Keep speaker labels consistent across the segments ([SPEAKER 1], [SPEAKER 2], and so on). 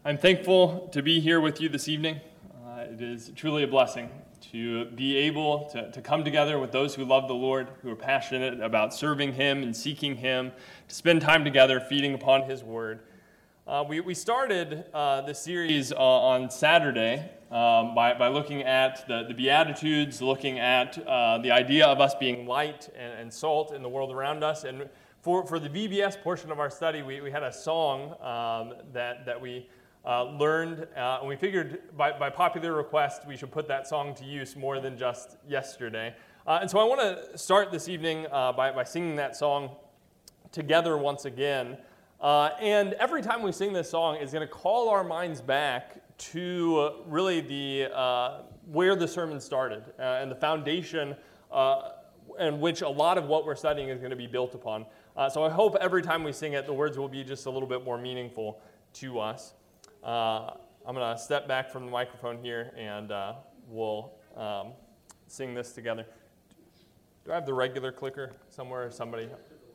[SPEAKER 1] I'm thankful to be here with you this evening. It is truly a blessing to be able to come together with those who love the Lord, who are passionate about serving Him and seeking Him, to spend time together feeding upon His Word. We started this series on Saturday by looking at the Beatitudes, looking at the idea of us being light and salt in the world around us. And for the VBS portion of our study, we had a song that we learned, and we figured by popular request we should put that song to use more than just yesterday. And so I want to start this evening by singing that song together once again. And every time we sing this song, it's going to call our minds back to really where the sermon started and the foundation in which a lot of what we're studying is going to be built upon. So I hope every time we sing it, the words will be just a little bit more meaningful to us. I'm going to step back from the microphone here, and we'll sing this together. Do I have the regular clicker somewhere? Somebody?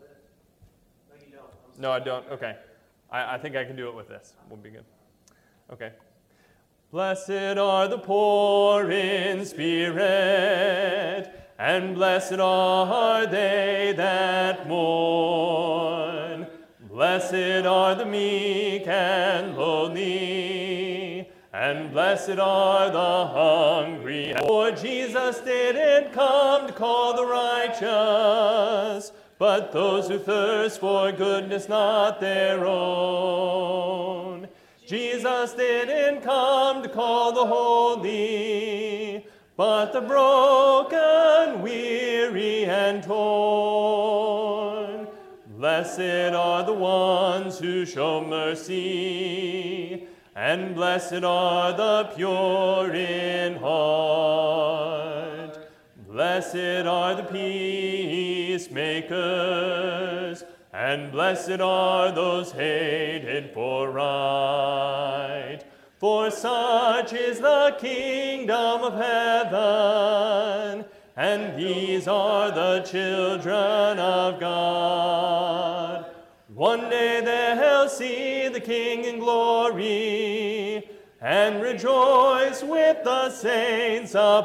[SPEAKER 1] No, I don't. Okay. I think I can do it with this. We'll be good. Okay. Blessed are the poor in spirit, and blessed are they that mourn. Blessed are the meek and lowly, and blessed are the hungry. For Jesus didn't come to call the righteous, but those who thirst for goodness not their own. Jesus didn't come to call the holy, but the broken, weary, and torn. Blessed are the ones who show mercy, and blessed are the pure in heart. Blessed are the peacemakers, and blessed are those hated for right. For such is the kingdom of heaven, and these are the children of God. One day they'll see the King in glory, and rejoice with the saints up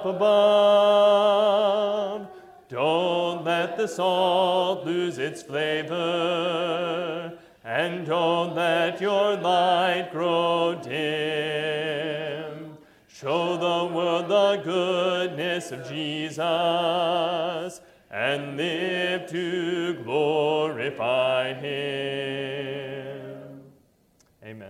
[SPEAKER 1] above. Don't let the salt lose its flavor, and don't let your light grow dim. Show the world the goodness of Jesus, and live to glorify Him. Amen.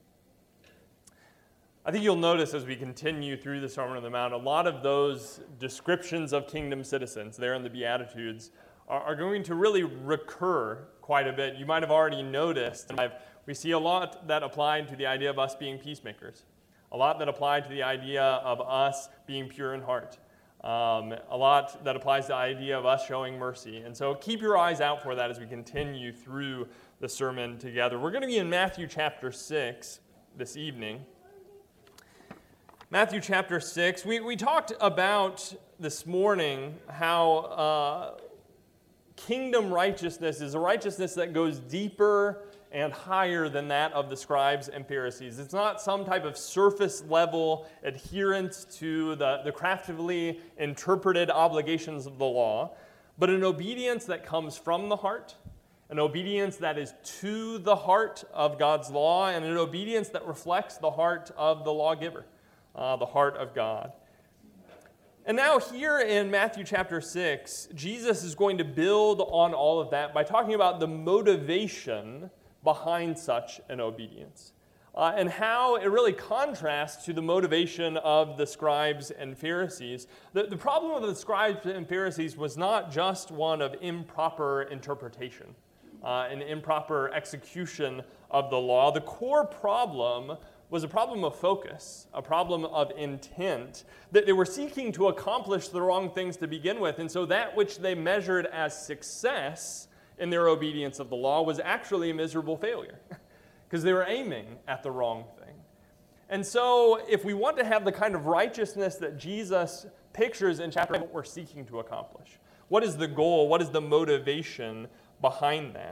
[SPEAKER 1] I think you'll notice as we continue through the Sermon on the Mount, a lot of those descriptions of kingdom citizens there in the Beatitudes are going to really recur quite a bit. You might have already noticed, we see a lot that applied to the idea of us being peacemakers, a lot that applied to the idea of us being pure in heart, a lot that applies to the idea of us showing mercy. And so keep your eyes out for that as we continue through the sermon together. We're going to be in Matthew chapter 6 this evening. Matthew chapter 6, we talked about this morning how kingdom righteousness is a righteousness that goes deeper and higher than that of the scribes and Pharisees. It's not some type of surface level adherence to the craftily interpreted obligations of the law, but an obedience that comes from the heart, an obedience that is to the heart of God's law, and an obedience that reflects the heart of the lawgiver. The heart of God. And now here in Matthew chapter 6, Jesus is going to build on all of that by talking about the motivation behind such an obedience and how it really contrasts to the motivation of the scribes and Pharisees. The problem of the scribes and Pharisees was not just one of improper interpretation, an improper execution of the law. The core problem was a problem of focus, a problem of intent, that they were seeking to accomplish the wrong things to begin with. And so that which they measured as success in their obedience of the law was actually a miserable failure because they were aiming at the wrong thing. And so if we want to have the kind of righteousness that Jesus pictures in chapter 8, what we're seeking to accomplish, what is the goal, what is the motivation behind that?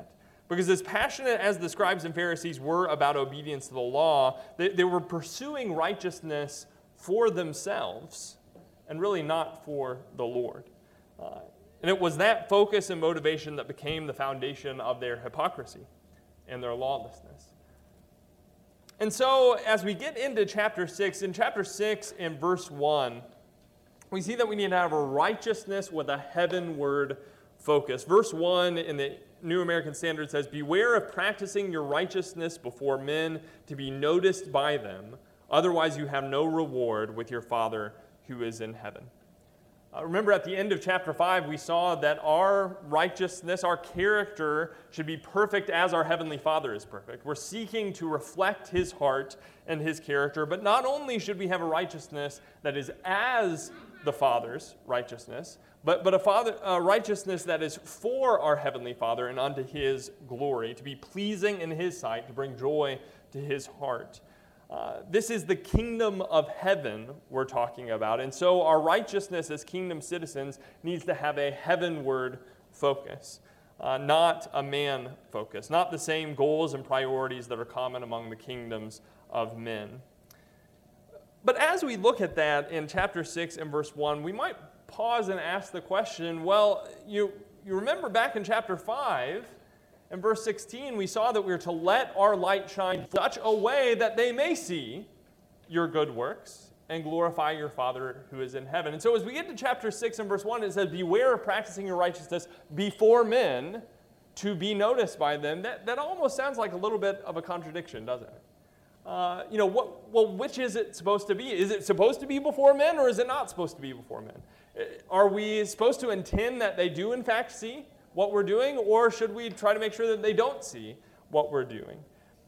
[SPEAKER 1] Because as passionate as the scribes and Pharisees were about obedience to the law, they were pursuing righteousness for themselves and really not for the Lord. And it was that focus and motivation that became the foundation of their hypocrisy and their lawlessness. And so as we get into chapter 6, in chapter 6 in verse 1, we see that we need to have a righteousness with a heavenward focus. Verse 1 in the New American Standard says, "Beware of practicing your righteousness before men to be noticed by them. Otherwise you have no reward with your Father who is in heaven." Remember at the end of chapter 5, we saw that our righteousness, our character, should be perfect as our Heavenly Father is perfect. We're seeking to reflect His heart and His character, but not only should we have a righteousness that is as the Father's righteousness, but a righteousness that is for our Heavenly Father and unto His glory, to be pleasing in His sight, to bring joy to His heart. This is the kingdom of heaven we're talking about. And so our righteousness as kingdom citizens needs to have a heavenward focus, not a man focus, not the same goals and priorities that are common among the kingdoms of men. But as we look at that in chapter 6 and verse 1, we might pause and ask the question, well, you remember back in chapter 5, in verse 16, we saw that we are to let our light shine in such a way that they may see your good works and glorify your Father who is in heaven. And so as we get to chapter 6 and verse 1, it says, "Beware of practicing your righteousness before men to be noticed by them." That almost sounds like a little bit of a contradiction, doesn't it? Which is it supposed to be? Is it supposed to be before men, or is it not supposed to be before men? Are we supposed to intend that they do in fact see what we're doing, or should we try to make sure that they don't see what we're doing?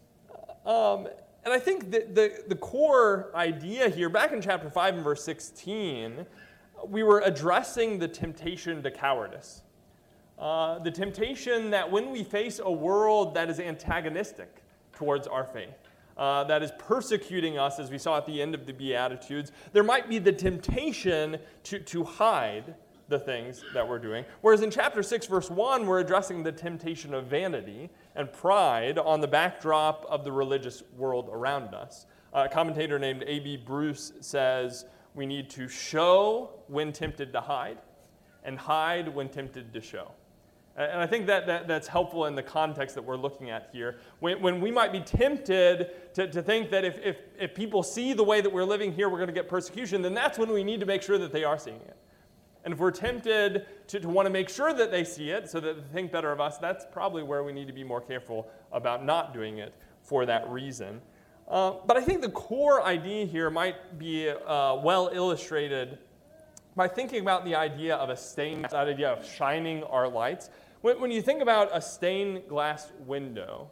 [SPEAKER 1] And I think the core idea here, back in chapter 5 and verse 16, we were addressing the temptation to cowardice. The temptation that when we face a world that is antagonistic towards our faith, that is persecuting us, as we saw at the end of the Beatitudes, there might be the temptation to hide the things that we're doing. Whereas in chapter 6, verse 1, we're addressing the temptation of vanity and pride on the backdrop of the religious world around us. A commentator named A.B. Bruce says, we need to show when tempted to hide, and hide when tempted to show. And I think that's helpful in the context that we're looking at here. When we might be tempted to think that if people see the way that we're living here, we're going to get persecution, then that's when we need to make sure that they are seeing it. And if we're tempted to want to make sure that they see it so that they think better of us, that's probably where we need to be more careful about not doing it for that reason. But I think the core idea here might be well illustrated by thinking about the idea of a stained, that idea of shining our lights. When you think about a stained glass window,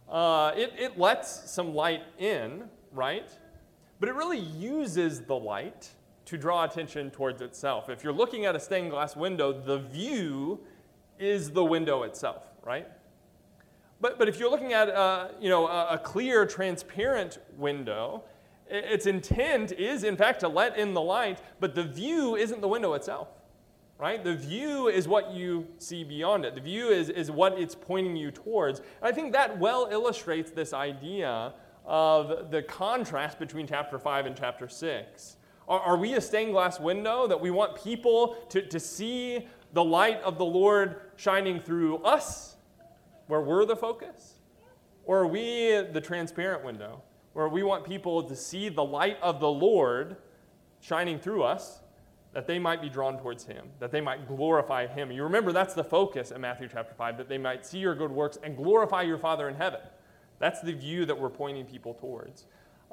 [SPEAKER 1] it lets some light in, right? But it really uses the light to draw attention towards itself. If you're looking at a stained glass window, the view is the window itself, right? But if you're looking at a clear, transparent window, its intent is, in fact, to let in the light, but the view isn't the window itself, right? The view is what you see beyond it. The view is what it's pointing you towards. And I think that well illustrates this idea of the contrast between chapter 5 and chapter 6. Are we a stained glass window that we want people to see the light of the Lord shining through us, where we're the focus? Or are we the transparent window, where we want people to see the light of the Lord shining through us, that they might be drawn towards Him, that they might glorify Him? You remember that's the focus in Matthew chapter 5, that they might see your good works and glorify your Father in heaven. That's the view that we're pointing people towards.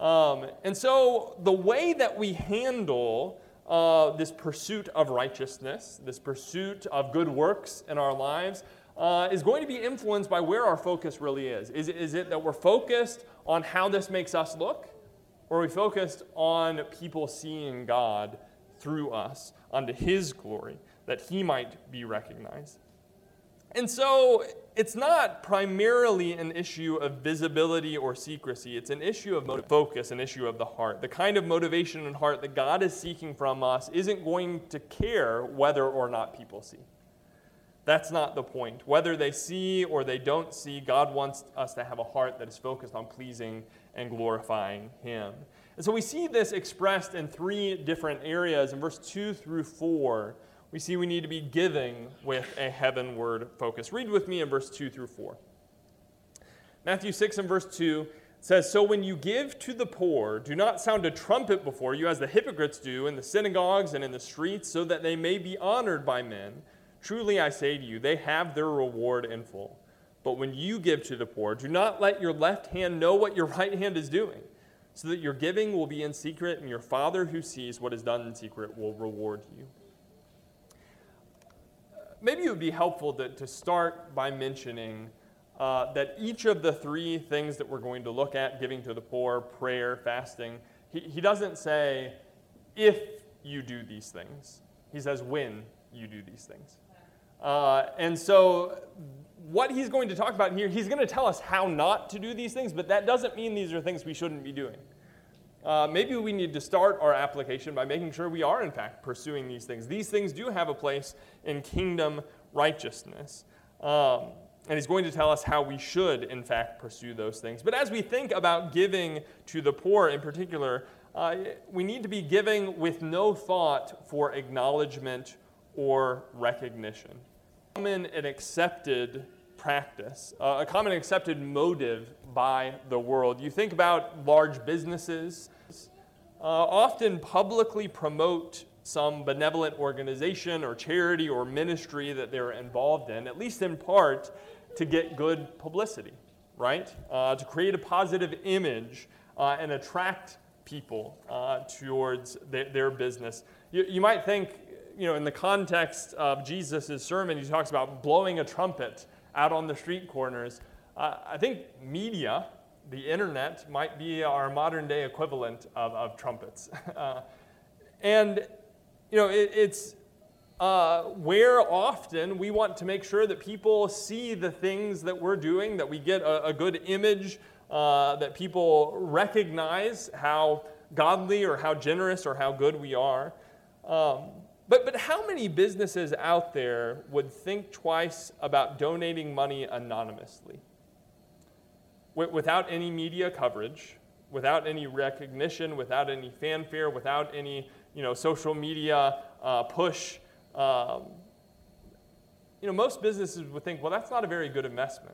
[SPEAKER 1] And so the way that we handle this pursuit of righteousness, this pursuit of good works in our lives, is going to be influenced by where our focus really is. Is it that we're focused on how this makes us look, or are we focused on people seeing God through us unto His glory, that He might be recognized? And so it's not primarily an issue of visibility or secrecy. It's an issue of focus, an issue of the heart. The kind of motivation and heart that God is seeking from us isn't going to care whether or not people see. That's not the point. Whether they see or they don't see, God wants us to have a heart that is focused on pleasing and glorifying Him. And so we see this expressed in three different areas. In verse 2 through 4, we see we need to be giving with a heavenward focus. Read with me in verse 2 through 4. Matthew 6 and verse 2 says, "So when you give to the poor, do not sound a trumpet before you, as the hypocrites do in the synagogues and in the streets, so that they may be honored by men. Truly I say to you, they have their reward in full. But when you give to the poor, do not let your left hand know what your right hand is doing, so that your giving will be in secret, and your Father who sees what is done in secret will reward you." Maybe it would be helpful to start by mentioning that each of the three things that we're going to look at, giving to the poor, prayer, fasting, he doesn't say, if you do these things. He says, when you do these things. And so what he's going to talk about here, he's going to tell us how not to do these things, but that doesn't mean these are things we shouldn't be doing. Maybe we need to start our application by making sure we are, in fact, pursuing these things. These things do have a place in kingdom righteousness. And he's going to tell us how we should, in fact, pursue those things. But as we think about giving to the poor in particular, we need to be giving with no thought for acknowledgement or recognition. Common and accepted practice, a common and accepted motive by the world. You think about large businesses, often publicly promote some benevolent organization or charity or ministry that they're involved in, at least in part, to get good publicity, right? To create a positive image and attract people towards their business. You might think, in the context of Jesus' sermon, he talks about blowing a trumpet out on the street corners. I think media, the internet, might be our modern day equivalent of trumpets. It's where often we want to make sure that people see the things that we're doing, that we get a good image, that people recognize how godly or how generous or how good we are. But how many businesses out there would think twice about donating money anonymously? Without any media coverage, without any recognition, without any fanfare, without any social media push. Most businesses would think, well, that's not a very good investment.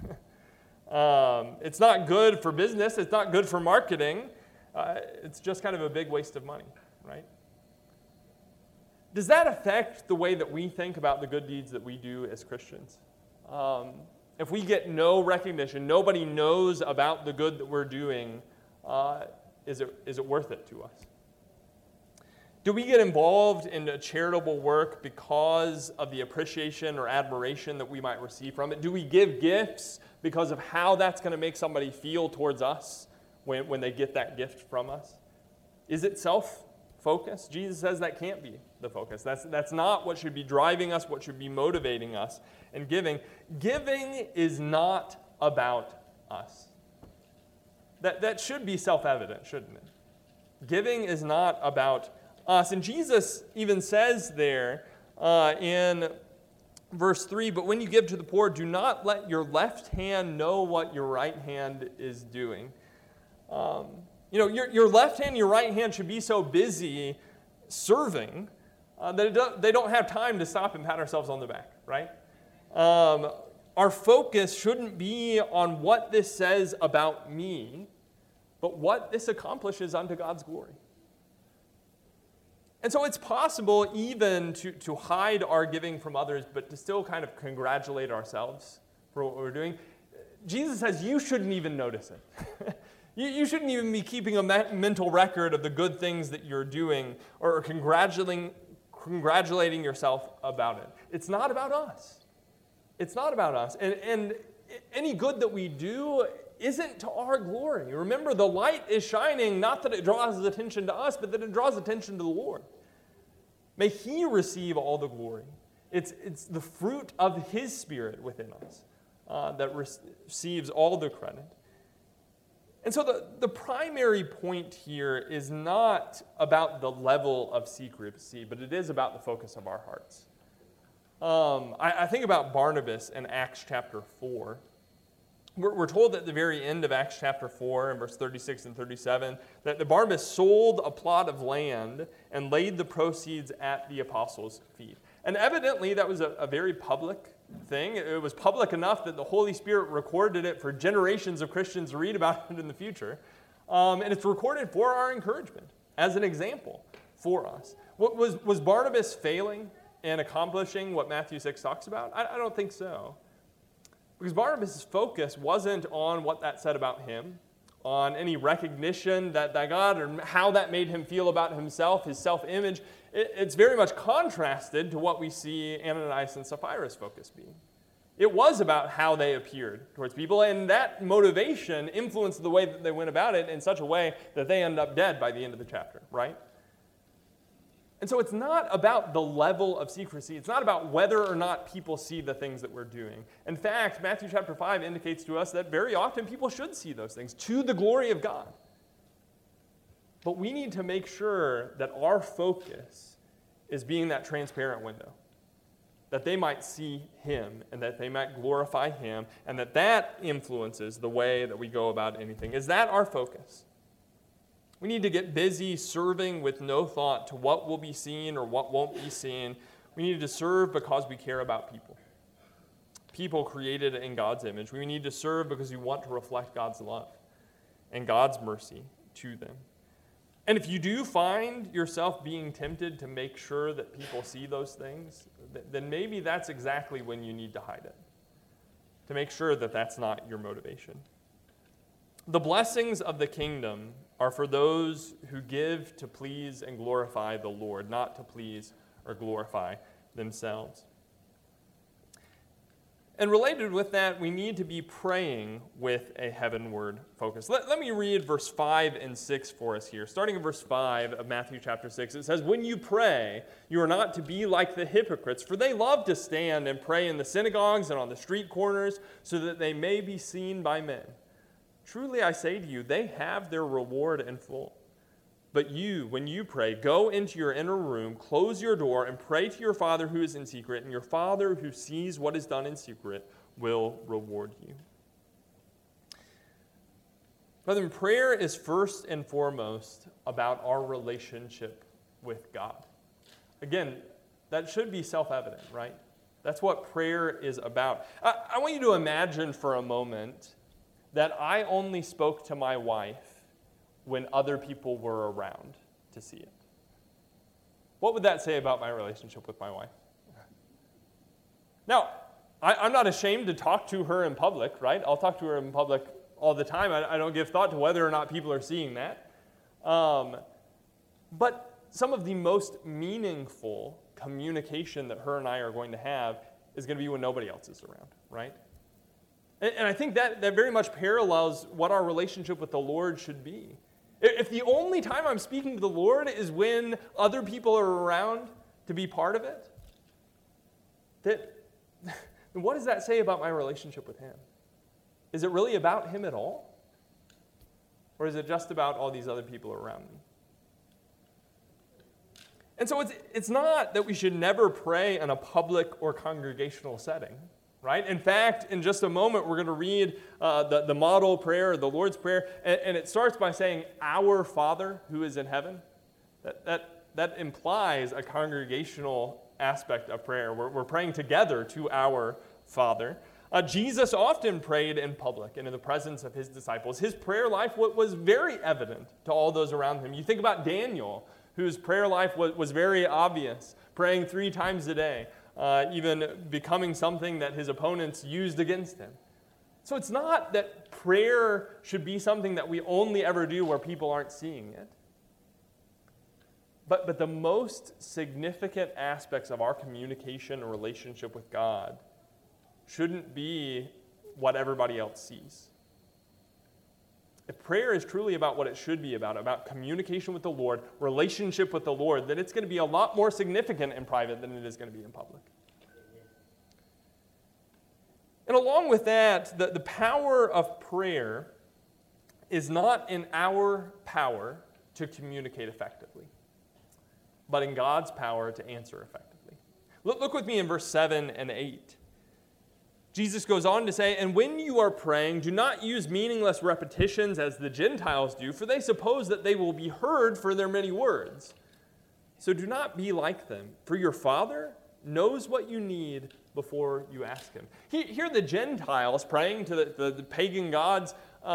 [SPEAKER 1] It's not good for business. It's not good for marketing. It's just kind of a big waste of money, right? Does that affect the way that we think about the good deeds that we do as Christians? If we get no recognition, nobody knows about the good that we're doing, is it worth it to us? Do we get involved in a charitable work because of the appreciation or admiration that we might receive from it? Do we give gifts because of how that's going to make somebody feel towards us when they get that gift from us? Is it self-focused? Jesus says that can't be the focus. That's not what should be driving us, what should be motivating us in giving. Giving is not about us. That should be self-evident, shouldn't it? Giving is not about us. And Jesus even says there in verse 3, "But when you give to the poor, do not let your left hand know what your right hand is doing." Your left hand and your right hand should be so busy serving that they don't have time to stop and pat ourselves on the back, right? Our focus shouldn't be on what this says about me, but what this accomplishes unto God's glory. And so it's possible even to hide our giving from others, but to still kind of congratulate ourselves for what we're doing. Jesus says you shouldn't even notice it. You shouldn't even be keeping a mental record of the good things that you're doing or congratulating yourself about it. It's not about us. It's not about us. And any good that we do isn't to our glory. Remember, the light is shining, not that it draws attention to us, but that it draws attention to the Lord. May He receive all the glory. It's the fruit of His Spirit within us that receives all the credit. And so the primary point here is not about the level of secrecy, but it is about the focus of our hearts. I think about Barnabas in Acts chapter 4. We're told at the very end of Acts chapter 4, in verse 36 and 37, that the Barnabas sold a plot of land and laid the proceeds at the apostles' feet. And evidently, that was a very public thing. It was public enough that the Holy Spirit recorded it for generations of Christians to read about it in the future. And it's recorded for our encouragement, as an example for us. Was Barnabas failing in accomplishing what Matthew 6 talks about? I don't think so. Because Barnabas' focus wasn't on what that said about him, on any recognition that God, or how that made him feel about himself, his self-image. It's very much contrasted to what we see Ananias and Sapphira's focus being. It was about how they appeared towards people, and that motivation influenced the way that they went about it in such a way that they end up dead by the end of the chapter, right? And so it's not about the level of secrecy. It's not about whether or not people see the things that we're doing. In fact, Matthew chapter 5 indicates to us that very often people should see those things to the glory of God. But we need to make sure that our focus is being that transparent window, that they might see him and that they might glorify him, and that influences the way that we go about anything. Is that our focus? We need to get busy serving with no thought to what will be seen or what won't be seen. We need to serve because we care about people. People created in God's image. We need to serve because we want to reflect God's love and God's mercy to them. And if you do find yourself being tempted to make sure that people see those things, then maybe that's exactly when you need to hide it, to make sure that that's not your motivation. The blessings of the kingdom are for those who give to please and glorify the Lord, not to please or glorify themselves. And related with that, we need to be praying with a heavenward focus. Let me read verse 5 and 6 for us here. Starting in verse 5 of Matthew chapter 6, it says, "When you pray, you are not to be like the hypocrites, for they love to stand and pray in the synagogues and on the street corners, so that they may be seen by men. Truly I say to you, they have their reward in full. But you, when you pray, go into your inner room, close your door, and pray to your Father who is in secret, and your Father who sees what is done in secret will reward you." Brethren, prayer is first and foremost about our relationship with God. Again, that should be self-evident, right? That's what prayer is about. I want you to imagine for a moment that I only spoke to my wife when other people were around to see it. What would that say about my relationship with my wife? Now, I'm not ashamed to talk to her in public, right? I'll talk to her in public all the time. I don't give thought to whether or not people are seeing that. But some of the most meaningful communication that her and I are going to have is going to be when nobody else is around, right? And I think that very much parallels what our relationship with the Lord should be. If the only time I'm speaking to the Lord is when other people are around to be part of it, then what does that say about my relationship with him? Is it really about him at all? Or is it just about all these other people around me? And so it's not that we should never pray in a public or congregational setting. Right? In fact, in just a moment, we're going to read the model prayer, the Lord's Prayer, and it starts by saying, "Our Father who is in heaven." That implies a congregational aspect of prayer. We're praying together to our Father. Jesus often prayed in public and in the presence of his disciples. His prayer life was very evident to all those around him. You think about Daniel, whose prayer life was very obvious, praying 3 times a day. Even becoming something that his opponents used against him. So it's not that prayer should be something that we only ever do where people aren't seeing it. But the most significant aspects of our communication and relationship with God shouldn't be what everybody else sees. If prayer is truly about what it should be about communication with the Lord, relationship with the Lord, then it's going to be a lot more significant in private than it is going to be in public. And along with that, the power of prayer is not in our power to communicate effectively, but in God's power to answer effectively. Look with me in verse 7 and 8. Jesus goes on to say, "And when you are praying, do not use meaningless repetitions as the Gentiles do, for they suppose that they will be heard for their many words. So do not be like them, for your Father knows what you need before you ask him." Here the Gentiles praying to the pagan gods,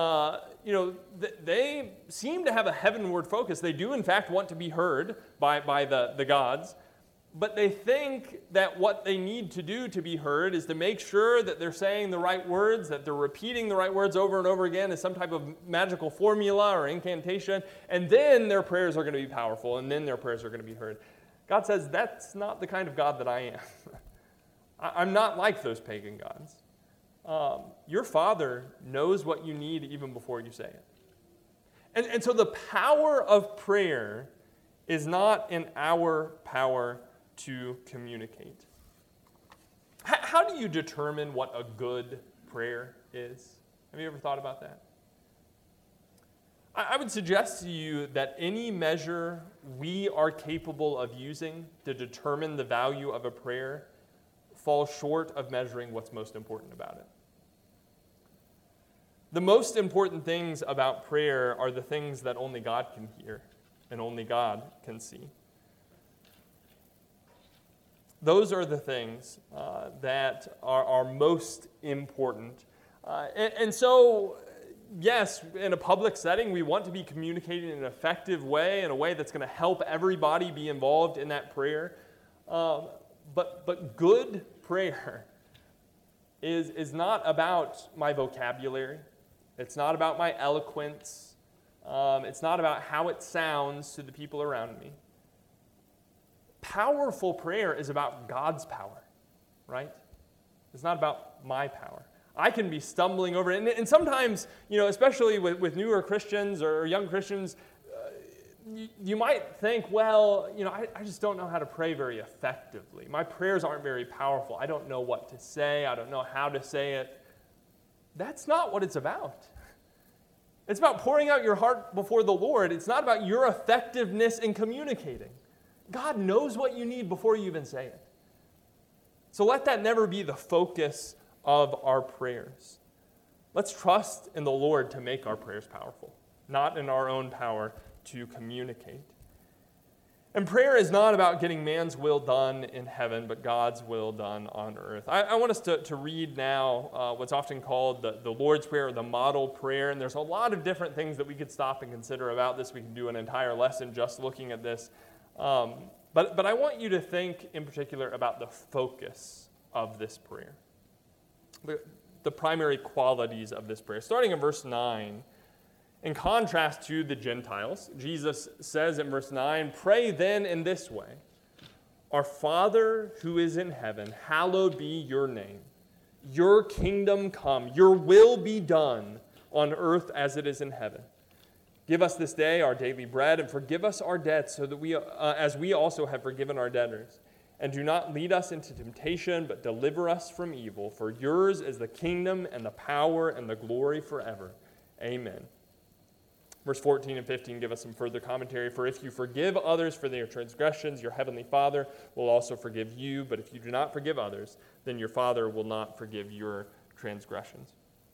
[SPEAKER 1] they seem to have a heavenward focus. They do, in fact, want to be heard by the gods. But they think that what they need to do to be heard is to make sure that they're saying the right words, that they're repeating the right words over and over again as some type of magical formula or incantation, and then their prayers are going to be powerful, and then their prayers are going to be heard. God says, that's not the kind of God that I am. I'm not like those pagan gods. Your Father knows what you need even before you say it. And so the power of prayer is not in our power to communicate. How do you determine what a good prayer is? Have you ever thought about that? I would suggest to you that any measure we are capable of using to determine the value of a prayer falls short of measuring what's most important about it. The most important things about prayer are the things that only God can hear and only God can see. Those are the things that are most important. And so, yes, in a public setting, we want to be communicating in an effective way, in a way that's going to help everybody be involved in that prayer. But good prayer is not about my vocabulary. It's not about my eloquence. It's not about how it sounds to the people around me. Powerful prayer is about God's power, right? It's not about my power. I can be stumbling over it. And sometimes, especially with newer Christians or young Christians, you might think, well, I just don't know how to pray very effectively. My prayers aren't very powerful. I don't know what to say. I don't know how to say it. That's not what it's about. It's about pouring out your heart before the Lord. It's not about your effectiveness in communicating. God knows what you need before you even say it. So let that never be the focus of our prayers. Let's trust in the Lord to make our prayers powerful, not in our own power to communicate. And prayer is not about getting man's will done in heaven, but God's will done on earth. I want us to read now what's often called the Lord's Prayer, or the model prayer. And there's a lot of different things that we could stop and consider about this. We can do an entire lesson just looking at this. But I want you to think in particular about the focus of this prayer, the primary qualities of this prayer. Starting in verse 9, in contrast to the Gentiles, Jesus says in verse 9, "Pray then in this way, Our Father who is in heaven, hallowed be your name. Your kingdom come, your will be done on earth as it is in heaven. Give us this day our daily bread, and forgive us our debts, so that as we also have forgiven our debtors. And do not lead us into temptation, but deliver us from evil. For yours is the kingdom and the power and the glory forever. Amen." Verse 14 and 15 give us some further commentary. "For if you forgive others for their transgressions, your heavenly Father will also forgive you. But if you do not forgive others, then your Father will not forgive your transgressions."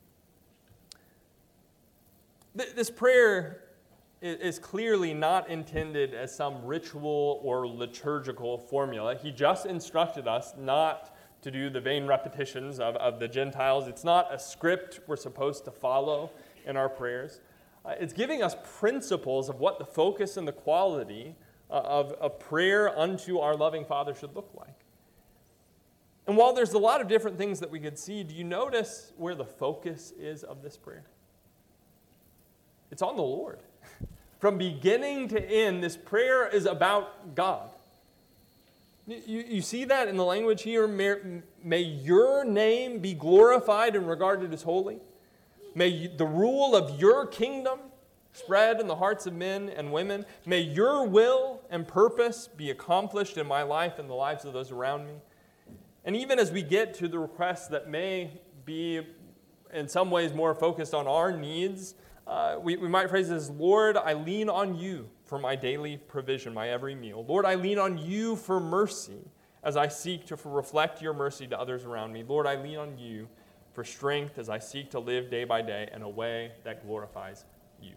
[SPEAKER 1] This prayer is clearly not intended as some ritual or liturgical formula. He just instructed us not to do the vain repetitions of the Gentiles. It's not a script we're supposed to follow in our prayers. It's giving us principles of what the focus and the quality of prayer unto our loving Father should look like. And while there's a lot of different things that we could see, do you notice where the focus is of this prayer? It's on the Lord. From beginning to end, this prayer is about God. You see that in the language here? May your name be glorified and regarded as holy. May the rule of your kingdom spread in the hearts of men and women. May your will and purpose be accomplished in my life and the lives of those around me. And even as we get to the requests that may be in some ways more focused on our needs, we might phrase this: Lord, I lean on you for my daily provision, my every meal. Lord, I lean on you for mercy as I seek to reflect your mercy to others around me. Lord, I lean on you for strength as I seek to live day by day in a way that glorifies you.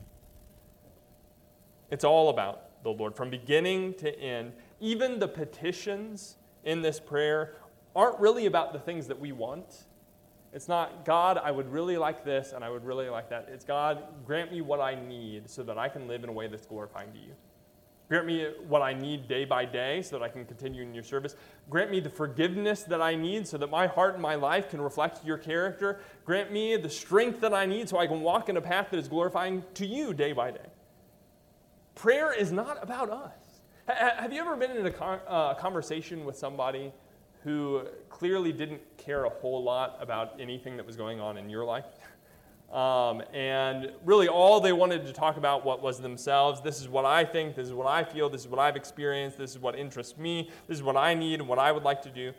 [SPEAKER 1] It's all about the Lord, from beginning to end. Even the petitions in this prayer aren't really about the things that we want. It's not, God, I would really like this and I would really like that. It's, God, grant me what I need so that I can live in a way that's glorifying to you. Grant me what I need day by day so that I can continue in your service. Grant me the forgiveness that I need so that my heart and my life can reflect your character. Grant me the strength that I need so I can walk in a path that is glorifying to you day by day. Prayer is not about us. Have you ever been in a conversation with somebody who clearly didn't care a whole lot about anything that was going on in your life? And really all they wanted to talk about was themselves. This is what I think, this is what I feel, this is what I've experienced, this is what interests me, this is what I need and what I would like to do.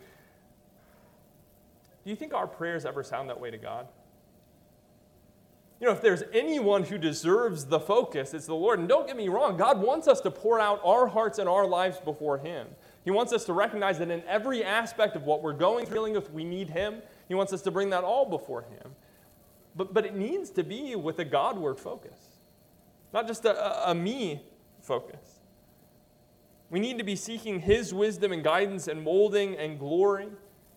[SPEAKER 1] Do you think our prayers ever sound that way to God? You know, if there's anyone who deserves the focus, it's the Lord. And don't get me wrong, God wants us to pour out our hearts and our lives before Him. He wants us to recognize that in every aspect of what we're going through, dealing with, we need Him. He wants us to bring that all before Him. But it needs to be with a Godward focus, not just a me focus. We need to be seeking His wisdom and guidance and molding and glory.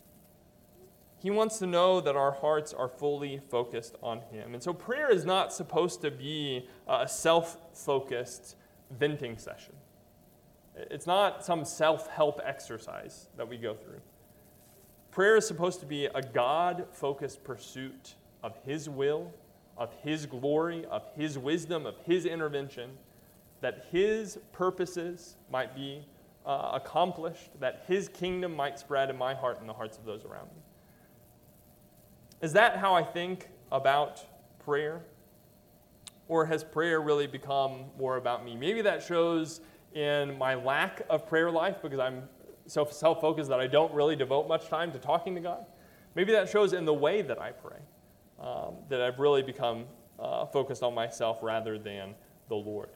[SPEAKER 1] He wants to know that our hearts are fully focused on Him. And so prayer is not supposed to be a self-focused venting session. It's not some self-help exercise that we go through. Prayer is supposed to be a God-focused pursuit of His will, of His glory, of His wisdom, of His intervention, that His purposes might be accomplished, that His kingdom might spread in my heart and the hearts of those around me. Is that how I think about prayer? Or has prayer really become more about me? Maybe that shows in my lack of prayer life because I'm so self-focused that I don't really devote much time to talking to God. Maybe that shows in the way that I pray, that I've really become focused on myself rather than the Lord.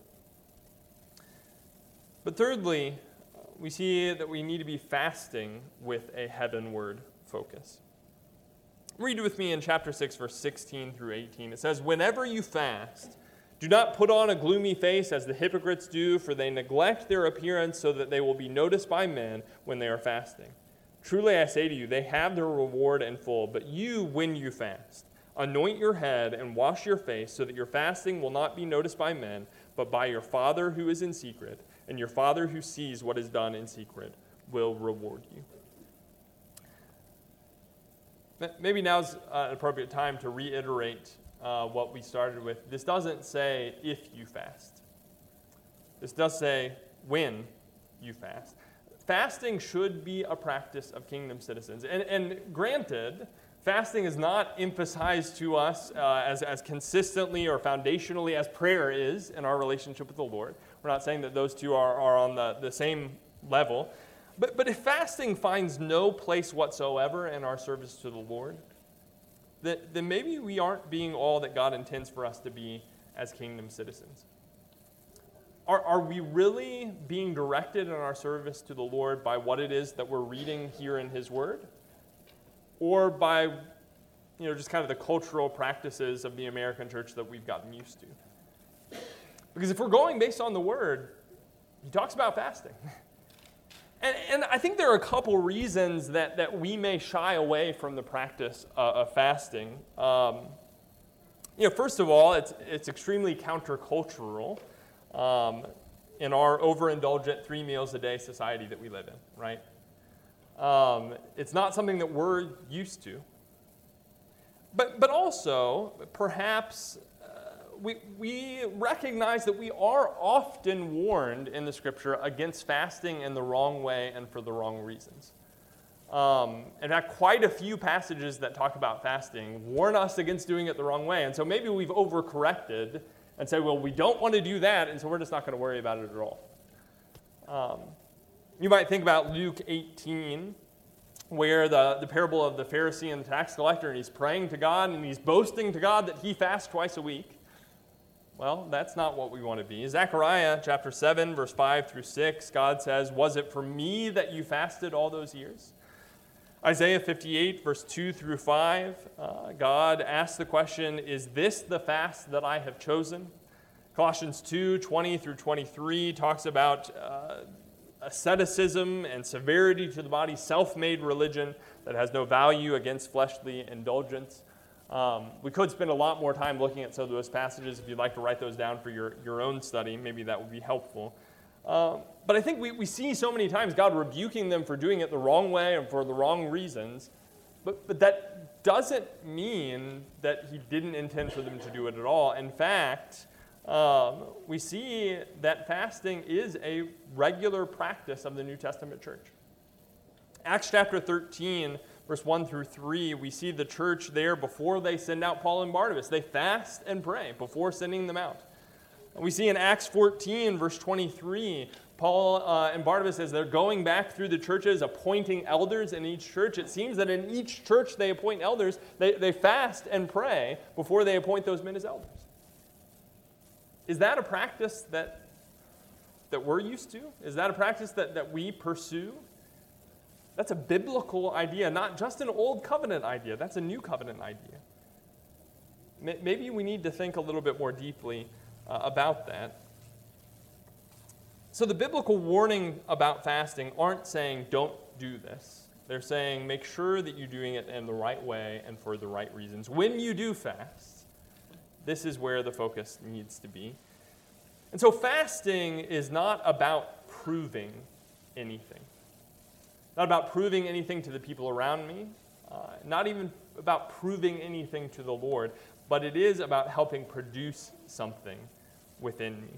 [SPEAKER 1] But thirdly, we see that we need to be fasting with a heavenward focus. Read with me in chapter 6, verse 16 through 18. It says, "Whenever you fast, do not put on a gloomy face as the hypocrites do, for they neglect their appearance so that they will be noticed by men when they are fasting. Truly I say to you, they have their reward in full. But you, when you fast, anoint your head and wash your face so that your fasting will not be noticed by men, but by your Father who is in secret, and your Father who sees what is done in secret will reward you." Maybe now's an appropriate time to reiterate what we started with. This doesn't say if you fast. This does say when you fast. Fasting should be a practice of kingdom citizens. And granted, fasting is not emphasized to us as consistently or foundationally as prayer is in our relationship with the Lord. We're not saying that those two are on the same level. But if fasting finds no place whatsoever in our service to the Lord, then maybe we aren't being all that God intends for us to be as kingdom citizens. Are we really being directed in our service to the Lord by what it is that we're reading here in His Word? Or by, just kind of the cultural practices of the American church that we've gotten used to? Because if we're going based on the Word, He talks about fasting. And I think there are a couple reasons that we may shy away from the practice of fasting. First of all, it's extremely countercultural in our overindulgent 3 meals a day society that we live in, right? It's not something that we're used to. But also, perhaps we recognize that we are often warned in the Scripture against fasting in the wrong way and for the wrong reasons. In fact, quite a few passages that talk about fasting warn us against doing it the wrong way. And so maybe we've overcorrected and say, well, we don't want to do that, and so we're just not going to worry about it at all. You might think about Luke 18, where the parable of the Pharisee and the tax collector, and he's praying to God, and he's boasting to God that he fasts twice a week. Well, that's not what we want to be. Zechariah chapter 7, verse 5 through 6, God says, "Was it for me that you fasted all those years?" Isaiah 58, verse 2 through 5, God asks the question, "Is this the fast that I have chosen?" Colossians 2, 20 through 23 talks about asceticism and severity to the body, self-made religion that has no value against fleshly indulgence. We could spend a lot more time looking at some of those passages. If you'd like to write those down for your own study, maybe that would be helpful. But I think we see so many times God rebuking them for doing it the wrong way and for the wrong reasons. But that doesn't mean that he didn't intend for them to do it at all. In fact, we see that fasting is a regular practice of the New Testament church. Acts chapter 13, verse 1 through 3, we see the church there before they send out Paul and Barnabas. They fast and pray before sending them out. And we see in Acts 14, verse 23, Paul and Barnabas, as they're going back through the churches, appointing elders in each church, it seems that in each church they appoint elders, they fast and pray before they appoint those men as elders. Is that a practice that we're used to? Is that a practice that we pursue? That's a biblical idea, not just an old covenant idea. That's a new covenant idea. Maybe we need to think a little bit more deeply about that. So the biblical warning about fasting aren't saying don't do this. They're saying make sure that you're doing it in the right way and for the right reasons. When you do fast, this is where the focus needs to be. And so fasting is not about proving anything. Not about proving anything to the people around me, not even about proving anything to the Lord, but it is about helping produce something within me.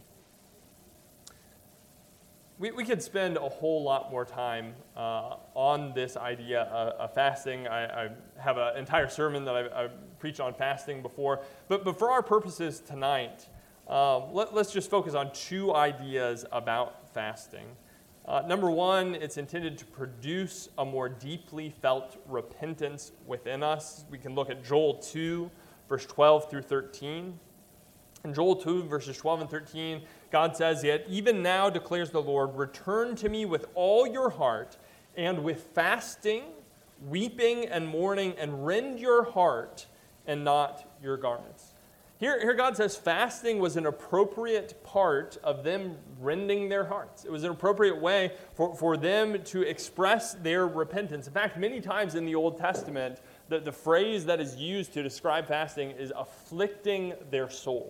[SPEAKER 1] We could spend a whole lot more time on this idea of fasting. I have an entire sermon that I've preached on fasting before. But for our purposes tonight, let's just focus on two ideas about fasting. Number one, it's intended to produce a more deeply felt repentance within us. We can look at Joel 2, verse 12 through 13. In Joel 2, verses 12 and 13, God says, "Yet even now declares the Lord, return to me with all your heart, and with fasting, weeping, and mourning, and rend your heart and not your garments." Here God says fasting was an appropriate part of them rending their hearts. It was an appropriate way for them to express their repentance. In fact, many times in the Old Testament, the phrase that is used to describe fasting is afflicting their soul.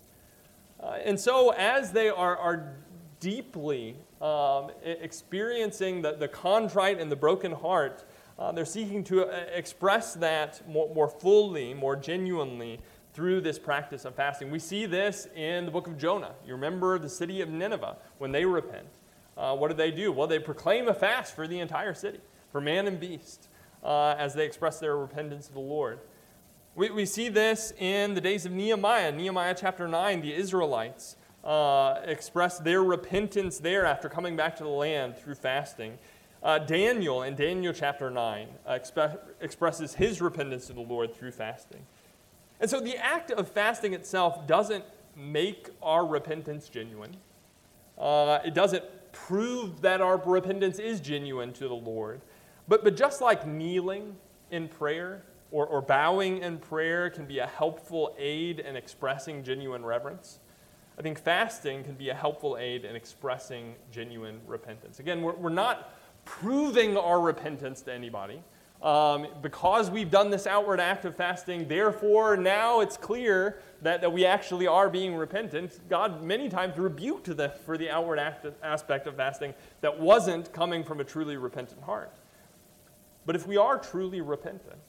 [SPEAKER 1] And so as they are deeply experiencing the contrite and the broken heart, they're seeking to express that more fully, more genuinely through this practice of fasting. We see this in the book of Jonah. You remember the city of Nineveh, when they repent. What do? Well, they proclaim a fast for the entire city, for man and beast, as they express their repentance to the Lord. We see this in the days of Nehemiah. Nehemiah chapter 9, the Israelites express their repentance there after coming back to the land through fasting. Daniel, in Daniel chapter 9, expresses his repentance to the Lord through fasting. And so the act of fasting itself doesn't make our repentance genuine. It doesn't prove that our repentance is genuine to the Lord. But just like kneeling in prayer or bowing in prayer can be a helpful aid in expressing genuine reverence, I think fasting can be a helpful aid in expressing genuine repentance. Again, we're not proving our repentance to anybody. Because we've done this outward act of fasting, therefore now it's clear that we actually are being repentant. God many times rebuked for the outward aspect of fasting that wasn't coming from a truly repentant heart. But if we are truly repentant,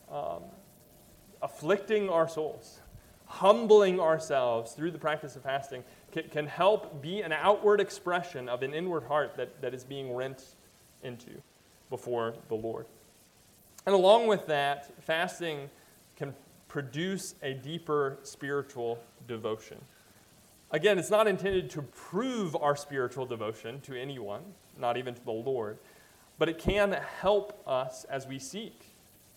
[SPEAKER 1] afflicting our souls, humbling ourselves through the practice of fasting can help be an outward expression of an inward heart that is being rent into before the Lord. And along with that, fasting can produce a deeper spiritual devotion. Again, it's not intended to prove our spiritual devotion to anyone, not even to the Lord, but it can help us as we seek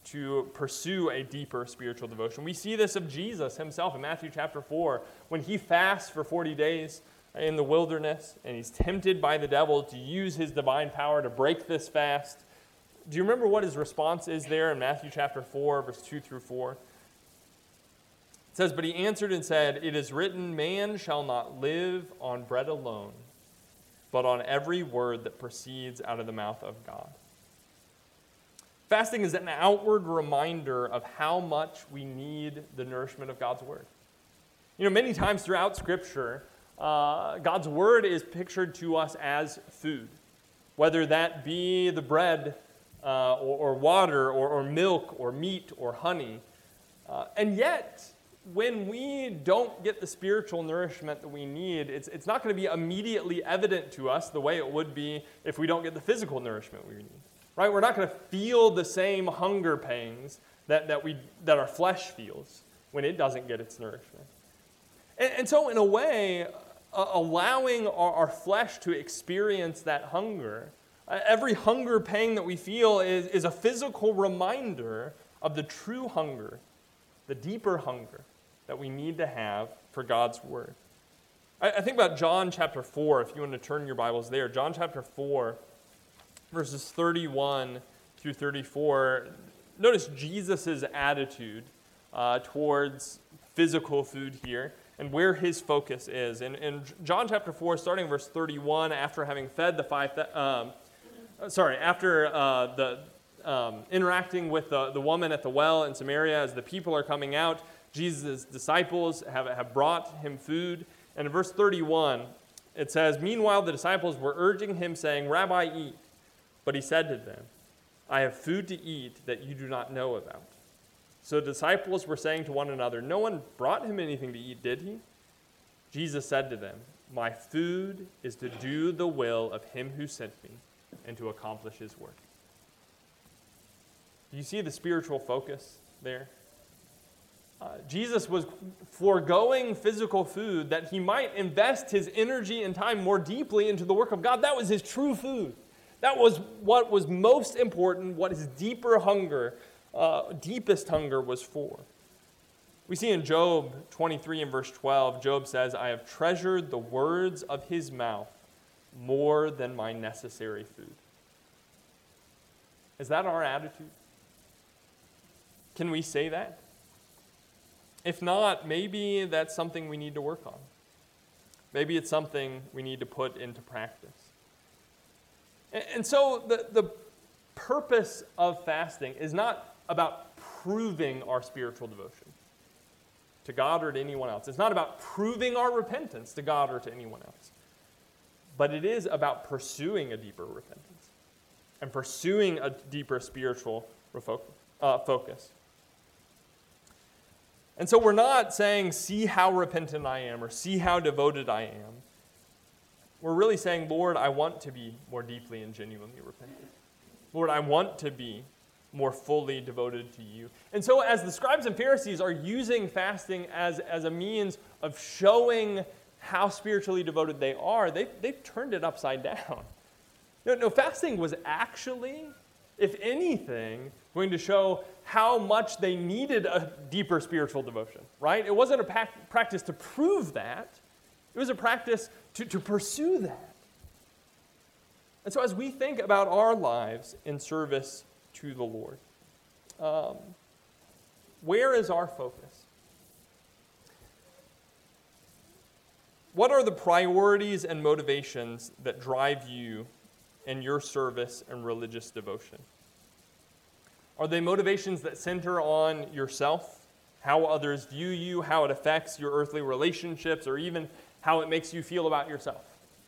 [SPEAKER 1] to pursue a deeper spiritual devotion. We see this of Jesus himself in Matthew chapter 4, when he fasts for 40 days in the wilderness, and he's tempted by the devil to use his divine power to break this fast. Do you remember what his response is there in Matthew chapter 4, verse 2 through 4? It says, "But he answered and said, 'It is written, man shall not live on bread alone, but on every word that proceeds out of the mouth of God.'" Fasting is an outward reminder of how much we need the nourishment of God's word. You know, many times throughout Scripture, God's word is pictured to us as food, whether that be the bread or water or milk or meat or honey. And yet, when we don't get the spiritual nourishment that we need, it's not going to be immediately evident to us the way it would be if we don't get the physical nourishment we need. Right? We're not going to feel the same hunger pangs that our flesh feels when it doesn't get its nourishment. And so, in a way, allowing our flesh to experience that hunger, every hunger pang that we feel is a physical reminder of the true hunger, the deeper hunger that we need to have for God's word. I think about John chapter 4, if you want to turn your Bibles there. John chapter 4, verses 31 through 34. Notice Jesus' attitude towards physical food here and where his focus is. In John chapter 4, starting verse 31, after having fed the interacting with the woman at the well in Samaria, as the people are coming out, Jesus' disciples have brought him food. And in verse 31, it says, "Meanwhile the disciples were urging him, saying, 'Rabbi, eat.' But he said to them, 'I have food to eat that you do not know about.' So the disciples were saying to one another, 'No one brought him anything to eat, did he?' Jesus said to them, 'My food is to do the will of him who sent me and to accomplish his work.'" Do you see the spiritual focus there? Jesus was foregoing physical food that he might invest his energy and time more deeply into the work of God. That was his true food. That was what was most important, what his deepest hunger was for. We see in Job 23 and verse 12, Job says, "I have treasured the words of his mouth more than my necessary food." Is that our attitude? Can we say that? If not, maybe that's something we need to work on. Maybe it's something we need to put into practice. And so the purpose of fasting is not about proving our spiritual devotion to God or to anyone else. It's not about proving our repentance to God or to anyone else. But it is about pursuing a deeper repentance and pursuing a deeper spiritual focus. And so we're not saying, "See how repentant I am," or "See how devoted I am." We're really saying, "Lord, I want to be more deeply and genuinely repentant. Lord, I want to be more fully devoted to you." And so as the scribes and Pharisees are using fasting as a means of showing how spiritually devoted they are, they've turned it upside down. No, fasting was actually, if anything, going to show how much they needed a deeper spiritual devotion, right? It wasn't a practice to prove that. It was a practice to pursue that. And so as we think about our lives in service to the Lord, where is our focus? What are the priorities and motivations that drive you in your service and religious devotion? Are they motivations that center on yourself, how others view you, how it affects your earthly relationships, or even how it makes you feel about yourself?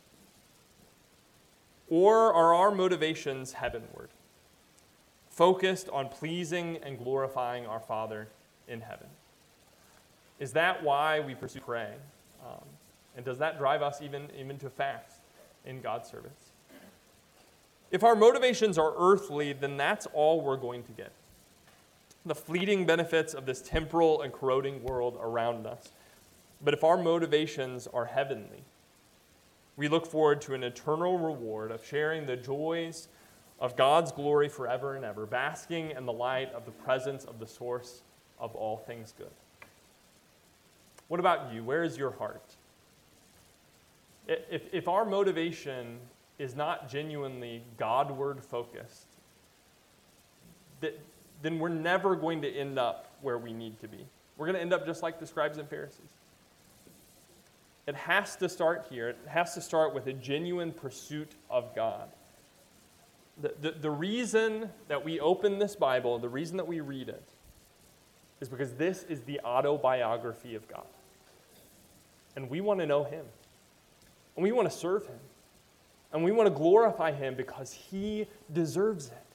[SPEAKER 1] Or are our motivations heavenward, focused on pleasing and glorifying our Father in heaven? Is that why we pursue praying? And does that drive us even to fast in God's service? If our motivations are earthly, then that's all we're going to get. The fleeting benefits of this temporal and corroding world around us. But if our motivations are heavenly, we look forward to an eternal reward of sharing the joys of God's glory forever and ever, basking in the light of the presence of the source of all things good. What about you? Where is your heart? If our motivation is not genuinely Godward focused, then we're never going to end up where we need to be. We're going to end up just like the scribes and Pharisees. It has to start here. It has to start with a genuine pursuit of God. The reason that we open this Bible, the reason that we read it, is because this is the autobiography of God. And we want to know him. And we want to serve him. And we want to glorify him because he deserves it.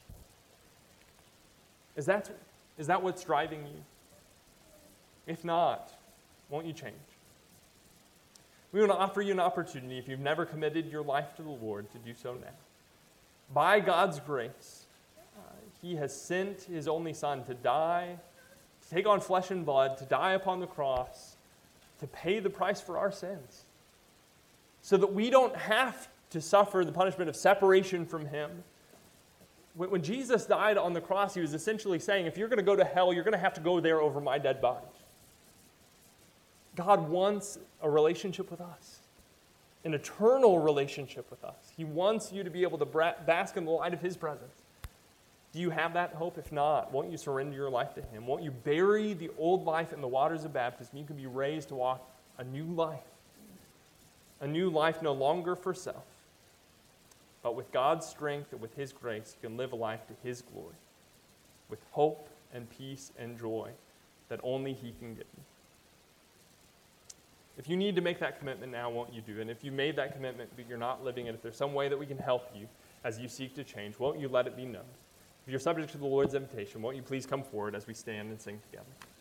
[SPEAKER 1] Is that what's driving you? If not, won't you change? We want to offer you an opportunity, if you've never committed your life to the Lord, to do so now. By God's grace, he has sent his only Son to die, to take on flesh and blood, to die upon the cross, to pay the price for our sins, so that we don't have to suffer the punishment of separation from him. When Jesus died on the cross, he was essentially saying, if you're going to go to hell, you're going to have to go there over my dead body. God wants a relationship with us, an eternal relationship with us. He wants you to be able to bask in the light of his presence. Do you have that hope? If not, won't you surrender your life to him? Won't you bury the old life in the waters of baptism? You can be raised to walk a new life no longer for self, but with God's strength and with his grace, you can live a life to his glory, with hope and peace and joy that only he can give you. If you need to make that commitment now, won't you do it? And if you made that commitment but you're not living it, if there's some way that we can help you as you seek to change, won't you let it be known? If you're subject to the Lord's invitation, won't you please come forward as we stand and sing together?